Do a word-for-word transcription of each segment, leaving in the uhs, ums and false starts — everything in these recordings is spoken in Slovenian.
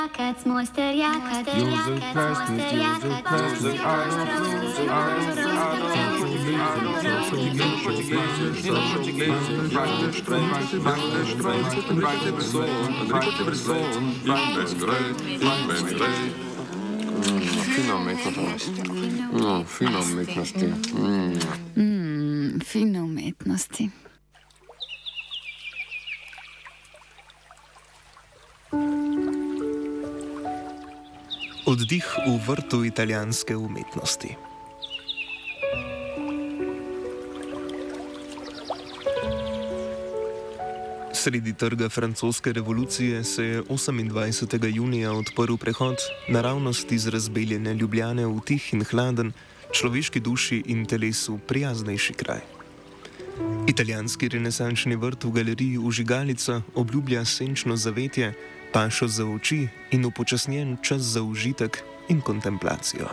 Jakac, mojster, jakac, jakac, mojster, jakac, Fino umetnosti. No, fino umetnosti. Mm, fino umetnosti. Oddih v vrtu italijanske umetnosti. Sredi trga francoske revolucije se je osemindvajsetega junija odprl prehod, naravnost iz razbeljene Ljubljane v tih in hladen, človeški duši in telesu prijaznejši kraj. Italijanski renesančni vrt v galeriji Vžigalica obljublja senčno zavetje, pašo za oči in upočasnjen čas za užitek in kontemplacijo.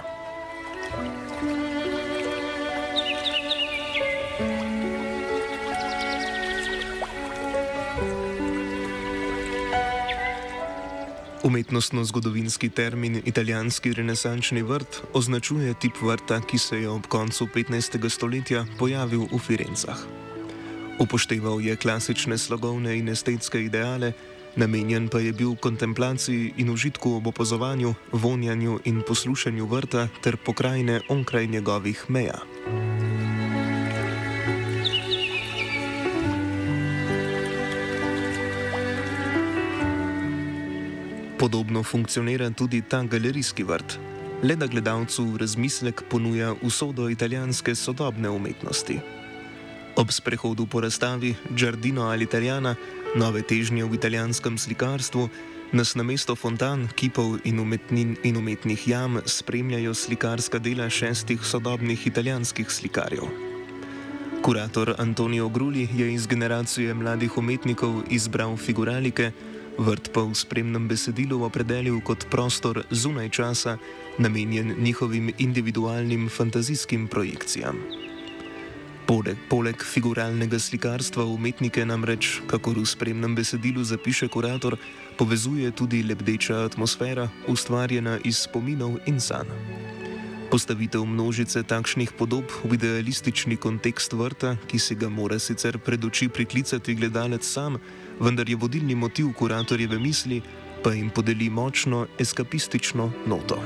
Umetnostno-zgodovinski termin italijanski renesančni vrt označuje tip vrta, ki se je ob koncu petnajstega stoletja pojavil v Firencah. Upošteval je klasične slogovne in estetske ideale, namenjen pa je bil kontemplaciji in užitku ob opazovanju, vonjanju in poslušanju vrta ter pokrajine onkraj njegovih meja. Podobno funkcionira tudi ta galerijski vrt, le da gledalcu v razmislek ponuja usodo italijanske sodobne umetnosti. Ob sprehodu po razstavi Giardino all'Italiana, nove težnje v italijanskem slikarstvu, nas namesto fontan, kipov in umetnin in umetnih jam spremljajo slikarska dela šestih sodobnih italijanskih slikarjev. Kurator Antonio Grulli je iz generacije mladih umetnikov izbral figuralike, vrt pa v spremnem besedilu opredelil kot prostor zunaj časa, namenjen njihovim individualnim fantazijskim projekcijam. Poleg, poleg figuralnega slikarstva umetnike namreč, kakor v spremnem besedilu zapiše kurator, povezuje tudi lebdeča atmosfera, ustvarjena iz spominov in sanj. Postavitev množice takšnih podob v idealistični kontekst vrta, ki si ga mora sicer pred oči priklicati gledalec sam, vendar je vodilni motiv kuratorjeve misli, pa jim podeli močno eskapistično noto.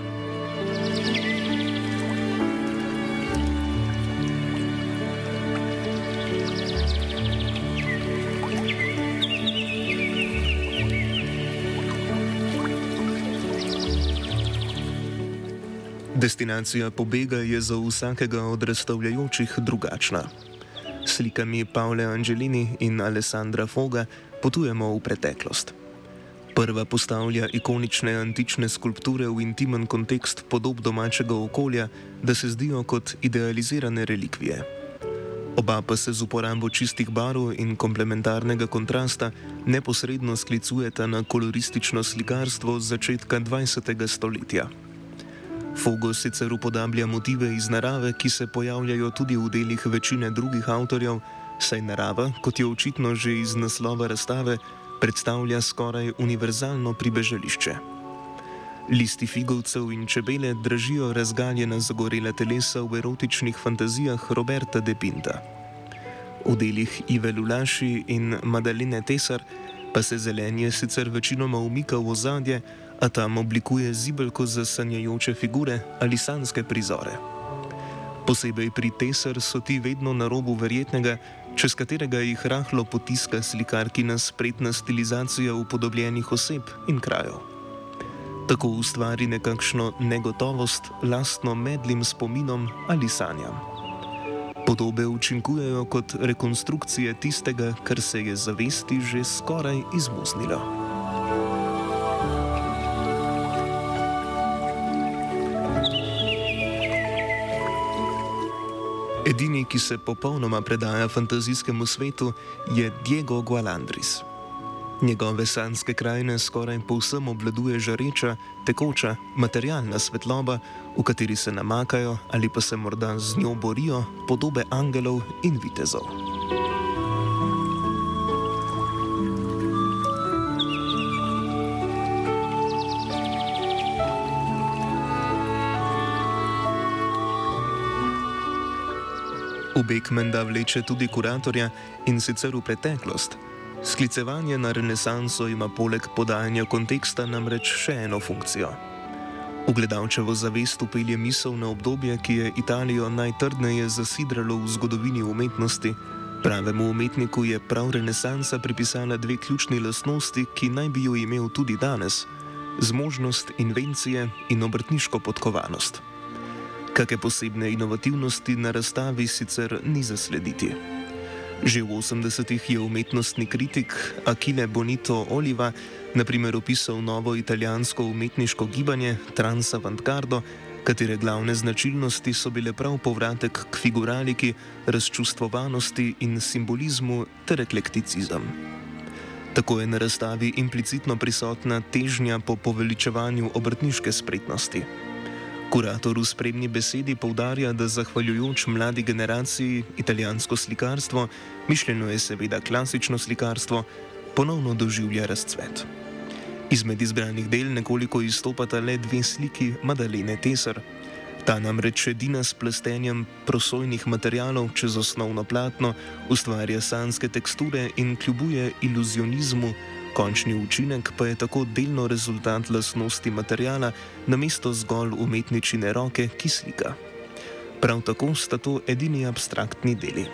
Destinacija pobega je za vsakega od razstavljajočih drugačna. S slikami Paole Angelini in Alessandra Foga potujemo v preteklost. Prva postavlja ikonične antične skulpture v intimen kontekst podob domačega okolja, da se zdijo kot idealizirane relikvije. Oba pa se z uporabo čistih barv in komplementarnega kontrasta neposredno sklicujeta na koloristično slikarstvo z začetka dvajsetega stoletja. Fogo sicer upodablja motive iz narave, ki se pojavljajo tudi v delih večine drugih avtorjev, saj narava, kot je očitno že iz naslova razstave, predstavlja skoraj univerzalno pribežališče. Listi figovcev in čebele dražijo razgaljena zagorela telesa v erotičnih fantazijah Roberta de Pinta. V delih Ive Lulaši in Madalene Tesar pa se zelenje sicer večinoma umika v ozadje, a tam oblikuje zibelko za sanjajoče figure ali sanjske prizore. Posebej pri Tesar so ti vedno na robu verjetnega, čez katerega jih rahlo potiska slikarkina spretna stilizacija upodobljenih oseb in krajev. Tako ustvari nekakšno negotovost, lastno medlim spominom ali sanjam. Podobe učinkujejo kot rekonstrukcije tistega, kar se je zavesti že skoraj izmuznilo. Edini, ki se popolnoma predaja fantazijskemu svetu, je Diego Gualandris. Njegove sanjske krajine skoraj povsem obvladuje žareča, tekoča, materialna svetloba, v kateri se namakajo ali pa se morda z njo borijo podobe angelov in vitezov. Pobeg menda vleče tudi kuratorja, in sicer v preteklost. Sklicevanje na renesanso ima poleg podajanja konteksta namreč še eno funkcijo. V gledalčevo zavest vpelje misel na obdobje, ki je Italijo najtrdneje zasidralo v zgodovini umetnosti. Pravemu umetniku je prav renesansa pripisala dve ključni lastnosti, ki naj bi jo imel tudi danes: zmožnost invencije in obrtniško podkovanost. Kake posebne inovativnosti na razstavi sicer ni zaslediti. Že v osemdesetih je umetnostni kritik Achille Bonito Oliva na primer opisal novo italijansko umetniško gibanje Transavantgardo, katere glavne značilnosti so bile prav povratek k figuraliki, razčustvovanosti in simbolizmu ter eklekticizem. Tako je na razstavi implicitno prisotna težnja po poveličevanju obrtniške spretnosti. Kurator v spremni besedi poudarja, da zahvaljujoč mladi generaciji italijansko slikarstvo, mišljeno je seveda klasično slikarstvo, ponovno doživlja razcvet. Izmed izbranih del nekoliko izstopata le dve sliki Madalene Tesar. Ta namreč edina s plastenjem prosojnih materialov čez osnovno platno ustvarja sanjske teksture in kljubuje iluzionizmu, končni učinek pa je tako delno rezultat lastnosti materiala namesto zgolj umetničine roke, ki slika. Prav tako sta to edini abstraktni deli.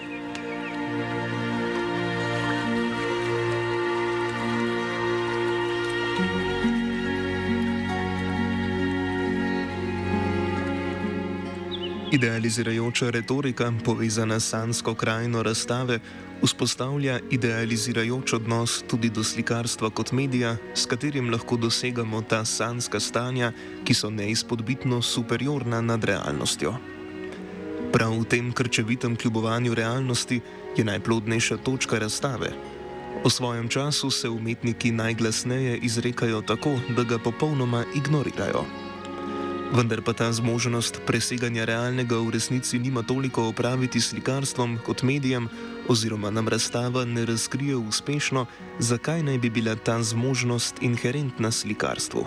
Idealizirajoča retorika, povezana s sanjsko krajino razstave, vzpostavlja idealizirajoč odnos tudi do slikarstva kot medija, s katerim lahko dosegamo ta sanjska stanja, ki so neizpodbitno superiorna nad realnostjo. Prav v tem krčevitem kljubovanju realnosti je najplodnejša točka razstave. O svojem času se umetniki najglasneje izrekajo tako, da ga popolnoma ignorirajo. Vendar pa ta zmožnost preseganja realnega v resnici nima toliko opraviti s slikarstvom kot medijem, oziroma nam razstava ne razkrije uspešno, zakaj naj bi bila ta zmožnost inherentna slikarstvu.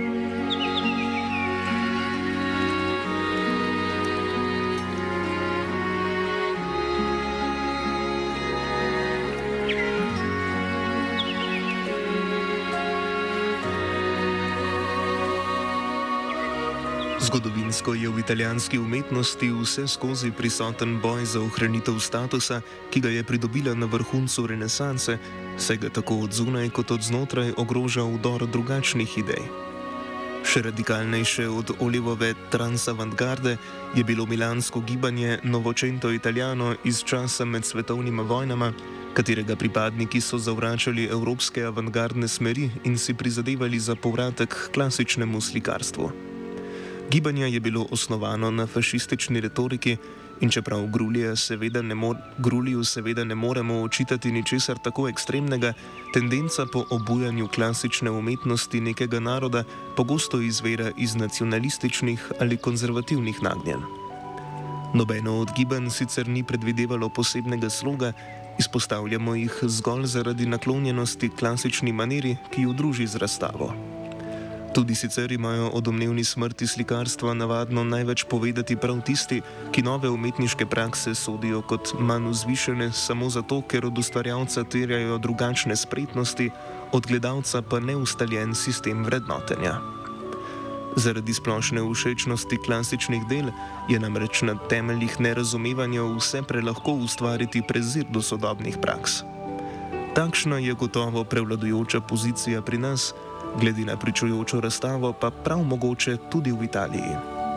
Zgodovinsko je v italijanski umetnosti vse skozi prisoten boj za ohranitev statusa, ki ga je pridobila na vrhuncu renesanse, saj ga tako od zunaj kot od znotraj ogroža vdor drugačnih idej. Še radikalnejše od Olivove Transavantgarde je bilo milansko gibanje Novecento Italiano iz časa med svetovnima vojnama, katerega pripadniki so zavračali evropske avantgardne smeri in si prizadevali za povratek k klasičnemu slikarstvu. Gibanje je bilo osnovano na fašistični retoriki in čeprav Gruliju seveda, seveda ne moremo očitati ničesar tako ekstremnega, tendenca po obujanju klasične umetnosti nekega naroda pogosto izvira iz nacionalističnih ali konzervativnih nagnjenj. Nobeno od gibanj sicer ni predvidevalo posebnega sloga, izpostavljamo jih zgolj zaradi naklonjenosti klasični maniri, ki jo druži z razstavo. Tudi sicer imajo o domnevni smrti slikarstva navadno največ povedati prav tisti, ki nove umetniške prakse sodijo kot manj vzvišene samo zato, ker od ustvarjalca terjajo drugačne spretnosti, od gledalca pa neustaljen sistem vrednotenja. Zaradi splošne všečnosti klasičnih del je namreč na temeljih nerazumevanja vse prelahko ustvariti prezir do sodobnih praks. Takšna je gotovo prevladujoča pozicija pri nas, glede na pričujočo razstavo pa prav mogoče tudi v Italiji.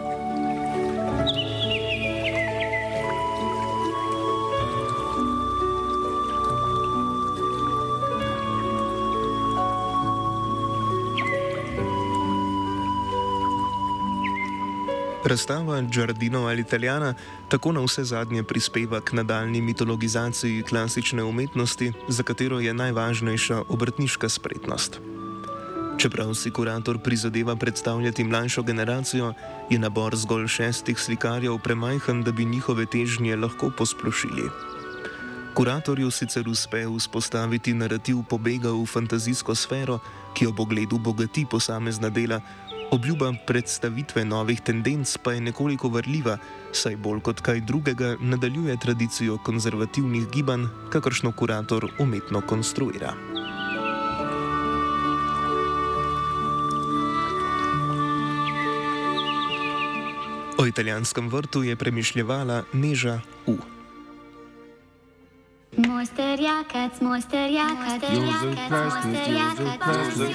Razstava Giardino all'Italiana tako na vse zadnje prispeva k nadaljnji mitologizaciji klasične umetnosti, za katero je najvažnejša obrtniška spretnost. Čeprav si kurator prizadeva predstavljati mlajšo generacijo, je nabor zgolj šestih slikarjev premajhen, da bi njihove težnje lahko posplošili. Kuratorju sicer uspe vzpostaviti narativ pobega v fantazijsko sfero, ki ob ogledu bogati posamezna dela, Obljuba predstavitve novih tendenc pa je nekoliko varljiva, saj bolj kot kaj drugega nadaljuje tradicijo konzervativnih gibanj, kakršno kurator umetno konstruira. O italijanskem vrtu je premišljevala Neža U. Moj starjakac, moj starjakac, Jozef Pesnik, Jozef Pesnik,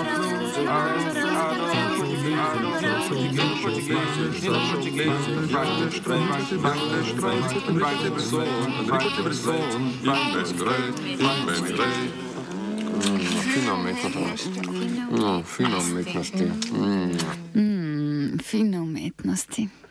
fino umetnost. No, fino umetnosti. Mm, fino umetnosti.